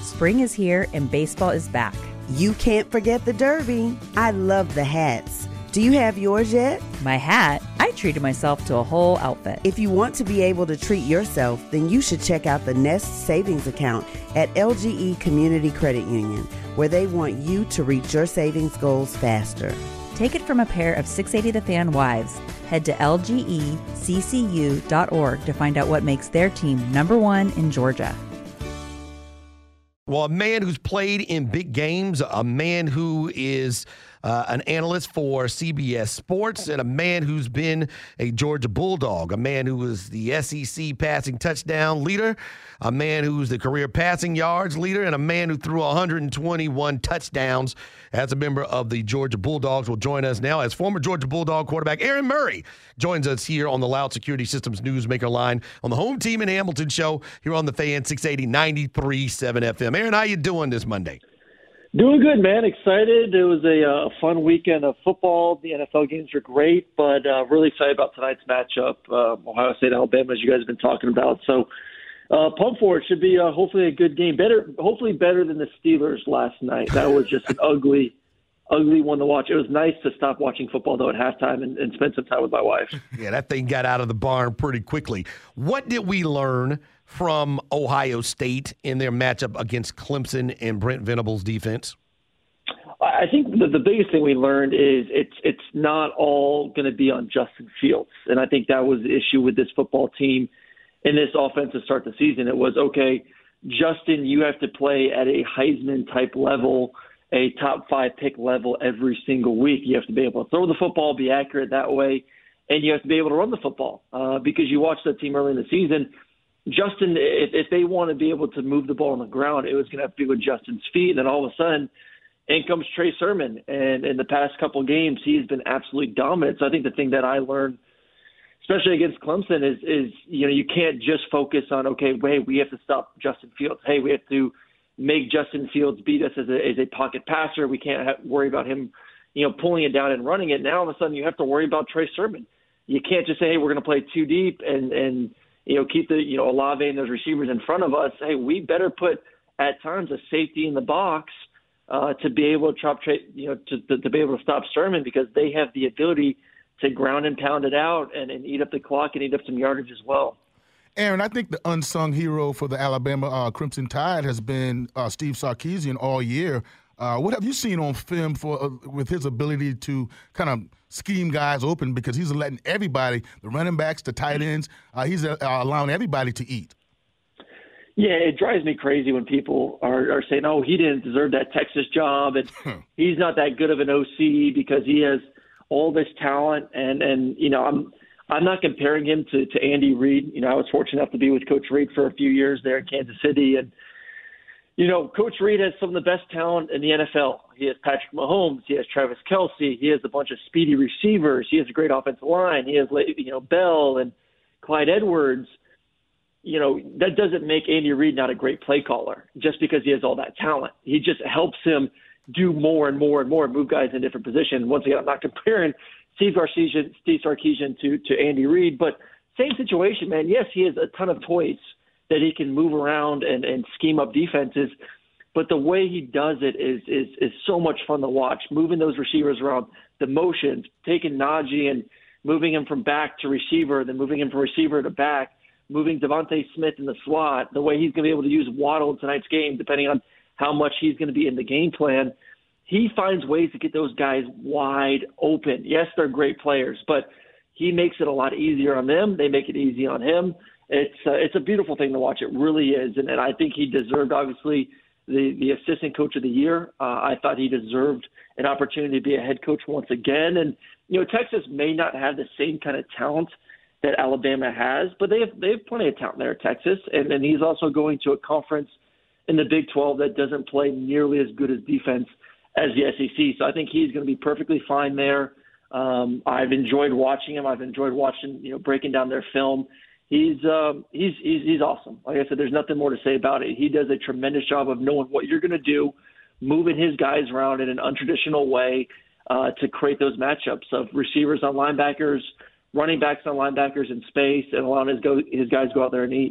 Spring is here and baseball is back. You can't forget the Derby. I love the hats. Do you have yours yet? My hat? I treated myself to a whole outfit. If you want to be able to treat yourself, then you should check out the Nest Savings Account at LGE Community Credit Union, where they want you to reach your savings goals faster. Take it from a pair of 680 The Fan wives. Head to lgeccu.org to find out what makes their team #1 in Georgia. Well, a man who's played in big games, a man who is an analyst for CBS Sports, and a man who's been a Georgia Bulldog, a man who was the SEC passing touchdown leader, a man who's the career passing yards leader, and a man who threw 121 touchdowns as a member of the Georgia Bulldogs will join us now as former Georgia Bulldog quarterback Aaron Murray joins us here on the Loud Security Systems Newsmaker line on the Home Team in Hamilton show here on the Fan 680 93.7 FM. Aaron, how you doing this Monday? Doing good, man. Excited. It was a fun weekend of football. The NFL games were great, but really excited about tonight's matchup, Ohio State, Alabama, as you guys have been talking about. So pumped for it. Should be hopefully a good game. Hopefully better than the Steelers last night. That was just an ugly one to watch. It was nice to stop watching football, though, at halftime and spend some time with my wife. Yeah, that thing got out of the barn pretty quickly. What did we learn from Ohio State in their matchup against Clemson and Brent Venables' defense? I think the biggest thing we learned is it's not all going to be on Justin Fields. And I think that was the issue with this football team in this offense to start the season. It was, okay, Justin, you have to play at a Heisman-type level, a top-5 pick level every single week. You have to be able to throw the football, be accurate that way, and you have to be able to run the football because you watched that team early in the season. Justin, if they want to be able to move the ball on the ground, it was going to have to be with Justin's feet. And then all of a sudden, in comes Trey Sermon. And in the past couple games, he's been absolutely dominant. So I think the thing that I learned, especially against Clemson, is you can't just focus on, okay, wait, we have to stop Justin Fields. Hey, we have to make Justin Fields beat us as a pocket passer. We can't worry about him, pulling it down and running it. Now all of a sudden you have to worry about Trey Sermon. You can't just say, hey, we're going to play too deep and keep the, Olave and those receivers in front of us. Hey, we better put at times a safety in the box to be able to to be able to stop Sermon, because they have the ability to ground and pound it out and eat up the clock and eat up some yardage as well. Aaron, I think the unsung hero for the Alabama Crimson Tide has been Steve Sarkisian all year. What have you seen on film with his ability to kind of scheme guys open, because he's letting everybody, the running backs, the tight ends, he's allowing everybody to eat? Yeah, it drives me crazy when people are saying, oh, he didn't deserve that Texas job, and he's not that good of an OC because he has all this talent. And I'm not comparing him to Andy Reid. I was fortunate enough to be with Coach Reid for a few years there in Kansas City, and Coach Reid has some of the best talent in the NFL. He has Patrick Mahomes. He has Travis Kelce. He has a bunch of speedy receivers. He has a great offensive line. He has, Bell and Clyde Edwards. That doesn't make Andy Reid not a great play caller just because he has all that talent. He just helps him do more and more and more, move guys in different positions. Once again, I'm not comparing Steve Sarkisian to Andy Reid, but same situation, man. Yes, he has a ton of toys that he can move around and scheme up defenses. But the way he does it is so much fun to watch, moving those receivers around, the motions, taking Najee and moving him from back to receiver, then moving him from receiver to back, moving Devontae Smith in the slot, the way he's going to be able to use Waddle in tonight's game, depending on how much he's going to be in the game plan. He finds ways to get those guys wide open. Yes, they're great players, but he makes it a lot easier on them. They make it easy on him. It's a beautiful thing to watch. It really is. And I think he deserved, obviously, the assistant coach of the year. I thought he deserved an opportunity to be a head coach once again. And, Texas may not have the same kind of talent that Alabama has, but they have plenty of talent there at Texas. And he's also going to a conference in the Big 12 that doesn't play nearly as good as defense as the SEC. So I think he's going to be perfectly fine there. I've enjoyed watching him. I've enjoyed watching, breaking down their film. He's awesome. Like I said, there's nothing more to say about it. He does a tremendous job of knowing what you're going to do, moving his guys around in an untraditional way to create those matchups of receivers on linebackers, running backs on linebackers in space, and allowing his guys go out there and eat.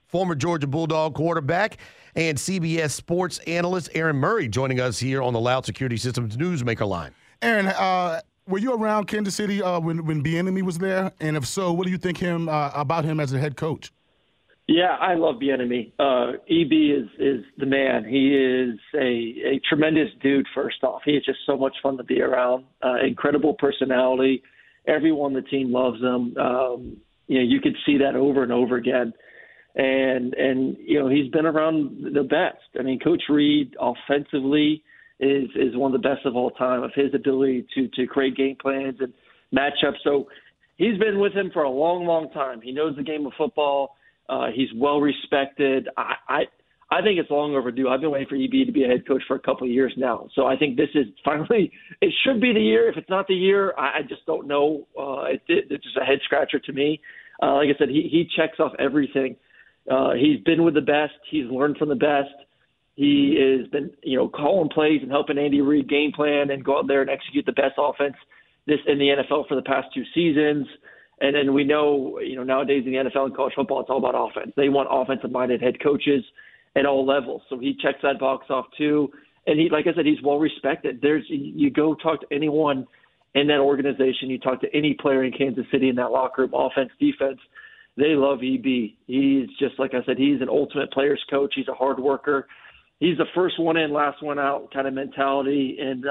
former Georgia Bulldog quarterback, and CBS sports analyst Aaron Murray joining us here on the Loud Security Systems Newsmaker line. Aaron, were you around Kansas City when Bieniemy was there? And if so, what do you think about him as a head coach? Yeah, I love Bieniemy. EB is the man. He is a tremendous dude, first off. He is just so much fun to be around. Incredible personality. Everyone on the team loves him. You could see that over and over again. And he's been around the best. I mean, Coach Reed offensively is one of the best of all time, of his ability to create game plans and matchups. So he's been with him for a long, long time. He knows the game of football. He's well respected. I think it's long overdue. I've been waiting for EB to be a head coach for a couple of years now. So I think this is finally – it should be the year. If it's not the year, I just don't know. It's just a head scratcher to me. Like I said, he checks off everything. He's been with the best. He's learned from the best. He has been, calling plays and helping Andy Reid game plan and go out there and execute the best offense in the NFL for the past 2 seasons. And then we know, nowadays in the NFL and college football, it's all about offense. They want offensive-minded head coaches at all levels. So he checks that box off too. And he, like I said, he's well respected. You go talk to anyone in that organization, you talk to any player in Kansas City in that locker room, offense, defense, they love EB. He's just, like I said, he's an ultimate player's coach. He's a hard worker. He's the first one in, last one out kind of mentality. And,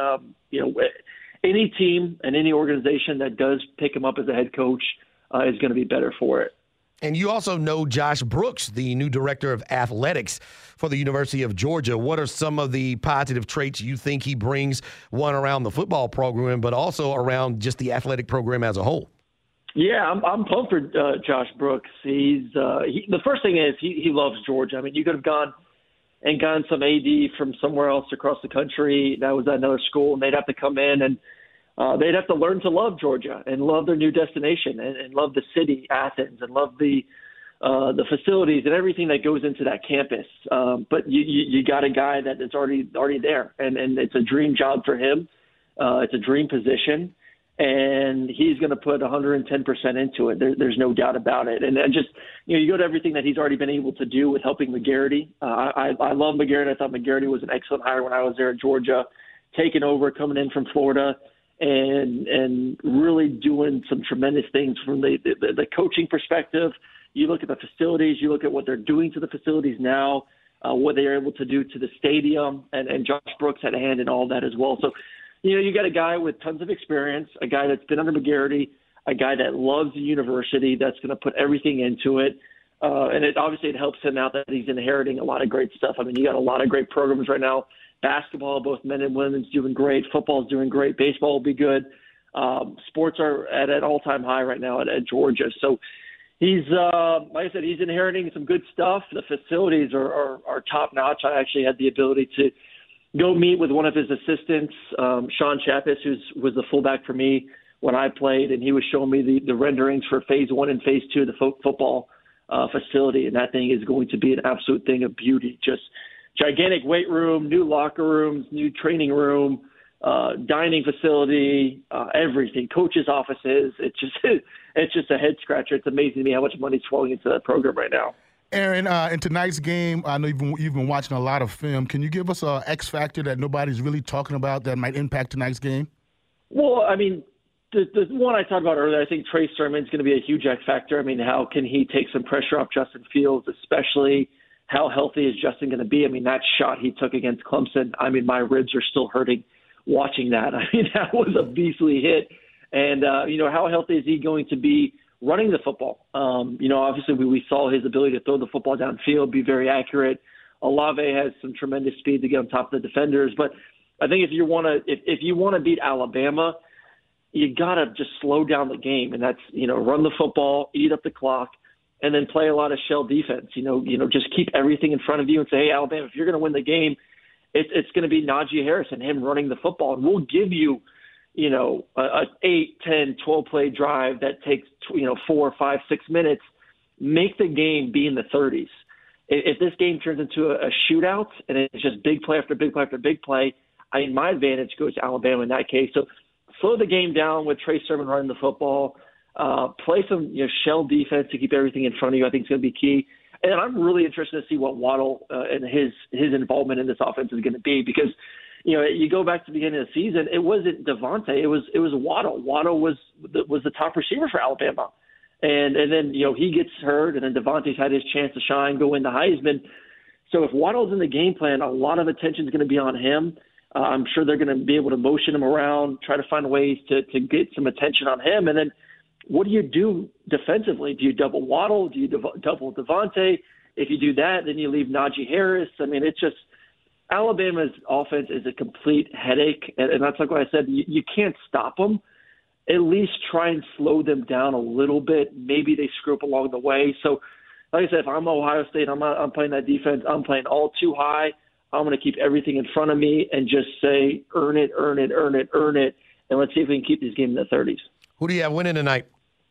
any team and any organization that does pick him up as a head coach is going to be better for it. And you also know Josh Brooks, the new director of athletics for the University of Georgia. What are some of the positive traits you think he brings, one around the football program, but also around just the athletic program as a whole? Yeah, I'm pumped for Josh Brooks. The first thing is he loves Georgia. I mean, you could have gone and gotten some AD from somewhere else across the country that was at another school, and they'd have to come in and they'd have to learn to love Georgia and love their new destination and love the city, Athens, and love the facilities and everything that goes into that campus. But you got a guy that is already there, and it's a dream job for him. It's a dream position, and he's going to put 110% into it. There's no doubt about it. And just, you go to everything that he's already been able to do with helping McGarity. I love McGarity. I thought McGarity was an excellent hire when I was there at Georgia, taking over, coming in from Florida, and really doing some tremendous things from the coaching perspective. You look at the facilities, you look at what they're doing to the facilities now, what they are able to do to the stadium, and Josh Brooks had a hand in all that as well. So, you got a guy with tons of experience, a guy that's been under McGarity, a guy that loves the university, that's going to put everything into it. And it helps him out that he's inheriting a lot of great stuff. I mean, you got a lot of great programs right now. Basketball, both men and women's, doing great. Football's doing great. Baseball will be good. Sports are at an all-time high right now at Georgia. So he's, like I said, he's inheriting some good stuff. The facilities are top-notch. I actually had the ability to go meet with one of his assistants, Sean Chappis, who was the fullback for me when I played, and he was showing me the renderings for Phase 1 and Phase 2 of the football facility, and that thing is going to be an absolute thing of beauty. Just gigantic weight room, new locker rooms, new training room, dining facility, everything, coaches' offices. It's just a head scratcher. It's amazing to me how much money's flowing into that program right now. Aaron, in tonight's game, I know you've been watching a lot of film. Can you give us an X factor that nobody's really talking about that might impact tonight's game? Well, I mean, the one I talked about earlier, I think Trey Sermon's going to be a huge X factor. I mean, how can he take some pressure off Justin Fields, especially how healthy is Justin going to be? I mean, that shot he took against Clemson, I mean, my ribs are still hurting watching that. I mean, that was a beastly hit. And, how healthy is he going to be running the football? Obviously we saw his ability to throw the football downfield, be very accurate. Olave has some tremendous speed to get on top of the defenders. But I think if you want to beat Alabama, you got to just slow down the game. And that's, run the football, eat up the clock, and then play a lot of shell defense. Just keep everything in front of you and say, hey, Alabama, if you're going to win the game, it's going to be Najee Harris and him running the football. And we'll give you, a 8, 10, 12-play drive that takes, 4, 5, 6 minutes. Make the game be in the 30s. If this game turns into a shootout and it's just big play after big play after big play, my advantage goes to Alabama in that case. So slow the game down with Trey Sermon running the football. Play some shell defense to keep everything in front of you. I think is going to be key. And I'm really interested to see what Waddle and his involvement in this offense is going to be, because, you go back to the beginning of the season, it wasn't Devontae, it was Waddle. Waddle was the top receiver for Alabama. And then, he gets hurt, and then Devontae's had his chance to shine, go into Heisman. So if Waddle's in the game plan, a lot of attention is going to be on him. I'm sure they're going to be able to motion him around, try to find ways to get some attention on him. And then what do you do defensively? Do you double Waddle? Do you double Devontae? If you do that, then you leave Najee Harris. I mean, it's just Alabama's offense is a complete headache. And that's like what I said. You can't stop them. At least try and slow them down a little bit. Maybe they screw up along the way. So, like I said, if I'm Ohio State, I'm playing that defense. I'm playing all too high. I'm going to keep everything in front of me and just say, earn it, earn it, earn it, earn it. And let's see if we can keep this game in the 30s. Who do you have winning tonight?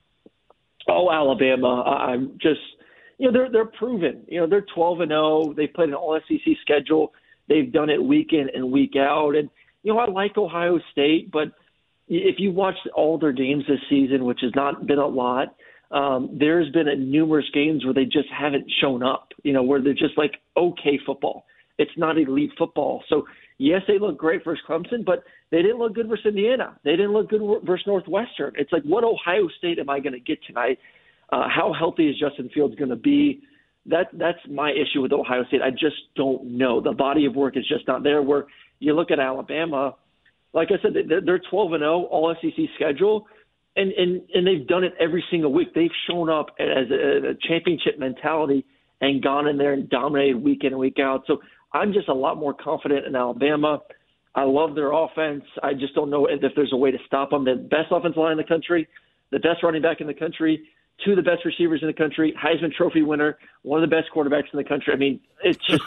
Oh, Alabama. I'm just, they're proven. They're 12-0. They've played an all-SEC schedule. They've done it week in and week out. And, I like Ohio State, but if you watched all their games this season, which has not been a lot, there's been numerous games where they just haven't shown up, where they're just like okay football. It's not elite football. So, yes, they look great versus Clemson, but they didn't look good versus Indiana. They didn't look good versus Northwestern. It's like, what Ohio State am I going to get tonight? How healthy is Justin Fields going to be? That's my issue with Ohio State. I just don't know. The body of work is just not there. Where you look at Alabama, like I said, they're 12-0, all SEC schedule, and they've done it every single week. They've shown up as a championship mentality and gone in there and dominated week in and week out. So I'm just a lot more confident in Alabama. I love their offense. I just don't know if there's a way to stop them. The best offensive line in the country, the best running back in the country, two of the best receivers in the country, Heisman Trophy winner, one of the best quarterbacks in the country. I mean, it's just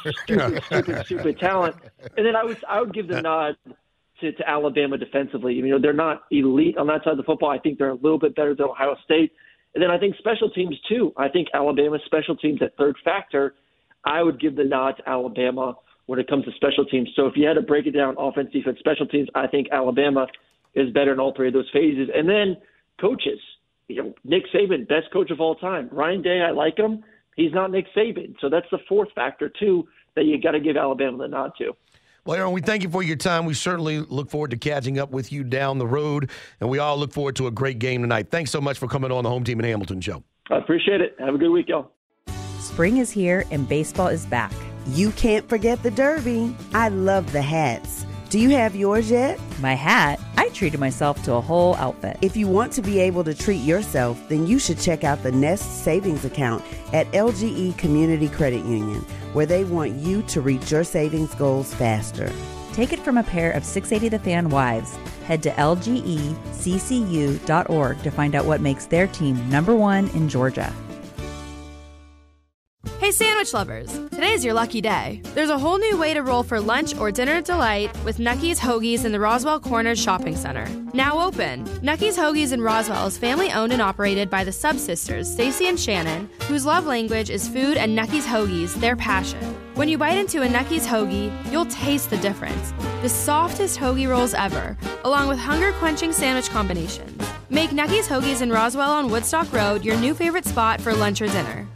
stupid talent. And then I would give the nod to Alabama defensively. They're not elite on that side of the football. I think they're a little bit better than Ohio State. And then I think special teams, too. I think Alabama's special teams at third factor, I would give the nod to Alabama when it comes to special teams. So if you had to break it down, offense, defense, special teams, I think Alabama is better in all three of those phases. And then coaches. Nick Saban, best coach of all time. Ryan Day, I like him. He's not Nick Saban. So that's the fourth factor, too, that you got to give Alabama the nod to. Well, Aaron, we thank you for your time. We certainly look forward to catching up with you down the road, and we all look forward to a great game tonight. Thanks so much for coming on the Home Team in Hamilton show. I appreciate it. Have a good week, y'all. Spring is here and baseball is back. You can't forget the Derby. I love the hats. Do you have yours yet? My hat? I treated myself to a whole outfit. If you want to be able to treat yourself, then you should check out the Nest Savings Account at LGE Community Credit Union, where they want you to reach your savings goals faster. Take it from a pair of 680 The Fan wives. Head to lgeccu.org to find out what makes their team #1 in Georgia. Hey sandwich lovers, today's your lucky day. There's a whole new way to roll for lunch or dinner delight with Nucky's Hoagies in the Roswell Corners Shopping Center. Now open. Nucky's Hoagies in Roswell is family owned and operated by the Sub Sisters, Stacy and Shannon, whose love language is food and Nucky's Hoagies, their passion. When you bite into a Nucky's Hoagie, you'll taste the difference. The softest hoagie rolls ever, along with hunger-quenching sandwich combinations. Make Nucky's Hoagies in Roswell on Woodstock Road your new favorite spot for lunch or dinner.